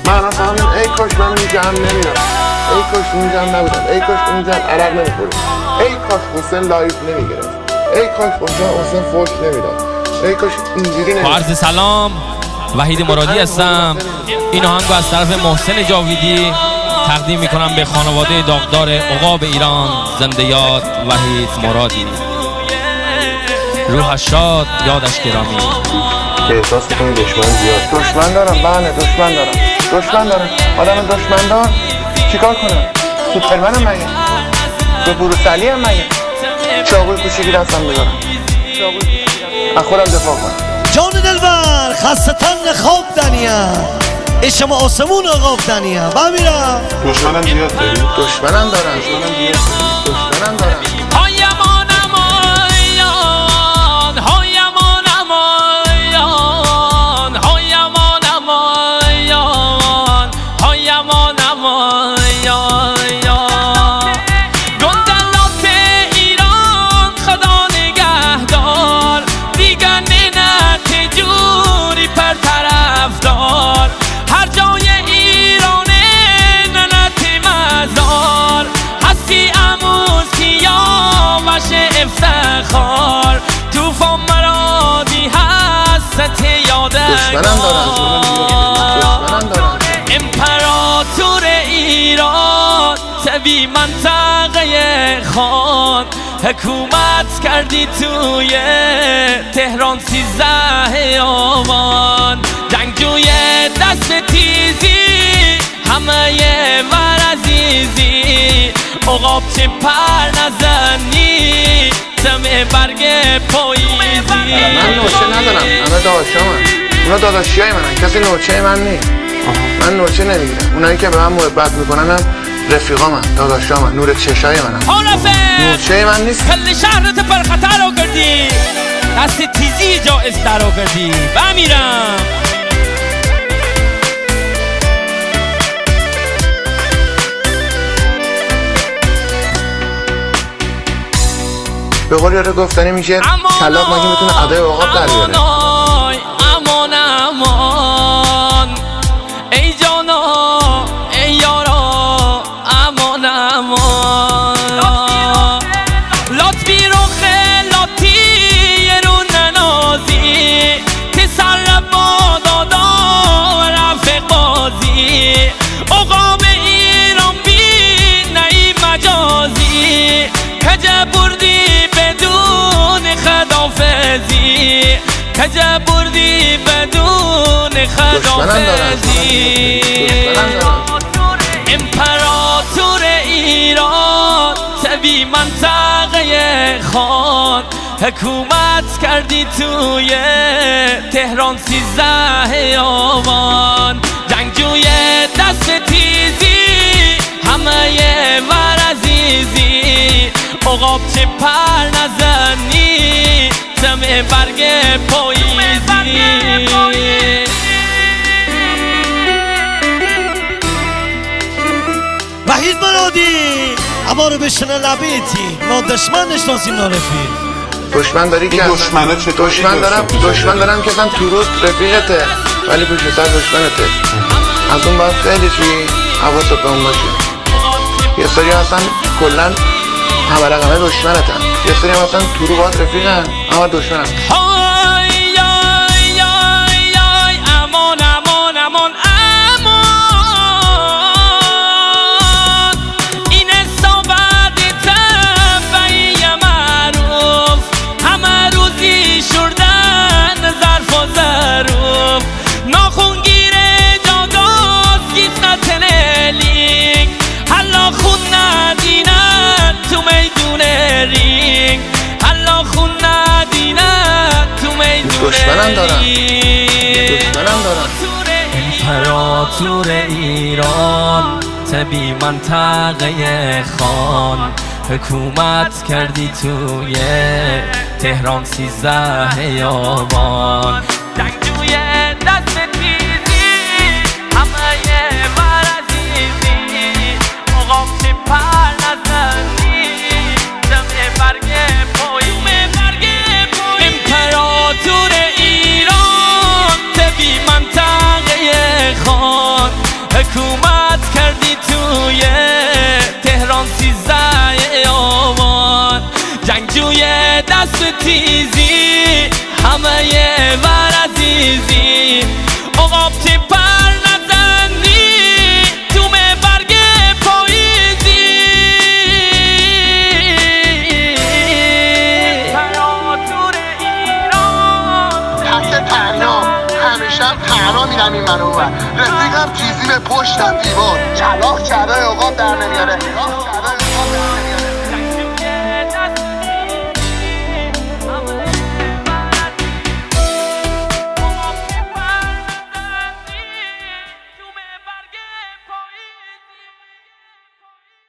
من اصلا ای کاش من اینجا هم نمیرم، ای کاش اینجا هم نبودم، ای کاش اینجا هم عرق نمیخورد، ای کاش حسین لایف نمیگرفت، ای کاش حسین فوش نمیداد، ای کاش اینجوری نمیداد. عرض سلام، وحید مرادی هستم. این آهنگو از طرف محسن جاویدی تقدیم میکنم به خانواده داغدار عقاب ایران. زنده یاد وحید مرادی، روحش شاد، یادش گرامی. احساس میکنی دشمن زیاد؟ دشمن دارم، بله دشمن دارم. آدم دشمن دار چیکار کنم؟ سوپرمنم مگه؟ به بروسلی هم مگه؟ چاقوی کوچیکی دستم میدارم، از خودم دفاع کنم. جان دلبر خستتن خواب دنیا، اشم آسمون آقاب دنیا. بمیرم دشمنم زیاد داری؟ دشمنم دارم. افتخار توفان مرادی هست یادش دشمنم دارم. امپراتور ایران تبی منطقه خان، حکومت کردی توی تهران 13 آبان. جنگجوی دست تیزی همه ور عزیزی، عقاب چه پر نزنی دم برگ پاییزی. من نوچه ندارم، همه داداشامن، اونا داداشیای منن، کسی نوچه من نی. من نوچه نمیگیرم، اونایی که به من محبت میکنن هم رفیقامن، داداشامن، نور چشای منن. نوچه من نیست. کل شهرت پر خطر رو کردی، دست تیزی جایز در رو کردی. بمیرم به قول یاره گفتنی میشه کلاق مگه میتونه ادای عقاب در بیاره. امان امان ای جانا ای یارا، امان امان لطفی رو خلاتی رو ننازی، که سر بادادا رفع قاضی. عقاب ایران بی نهی مجازی، کجا بردی کجا بردی بدون خدافزی. امپراتور ایران تبی منطقه خان، حکومت کردی توی تهران 13 آبان. جنگجوی دست تیزی همه ور عزیزی، عقاب چه پر نزنی دم برگ پاییزی. وحید مرادی اما رو بشنه لبیتی، ما دشمن نشناسیم نارفیق. دشمن داری که دشمن دارم که اصلا تو روز رفیقته ولی پشت سر دشمنته. از اون باید خیلی توی حواست به اون باشه. یه سری هستن کلن همه رقمه دشمنتن، یه سری هم اصلا تو رو باید رفیقن اما دشمنن. امان امان امان امان، این صحبت تبعی معروف، همه روزی شردن ظرف و ظروف. ناخونگیر جاگاز گیت نتنلیک، حالا خون ندینن تو میدون رینگ، حالا خون ندینن تو میدون رینگ. امپراتور ایران تبی منطقه خان، حکومت کردی توی تهران 13 آبان. جنگجوی دست تیزی همه ور عزیزی، عقاب چه پر نزنی دم برگ پاییزی. امپراتور ایران تبی منطقه خان، ور عزیزی عقاب چه پر نزنی تو برگ پاییزی تراتور ایران تک تنها همیشه تنها میرم این منو رفیقم چیزی به پشتم دیوار چلاق چرای عقاب در نمیاره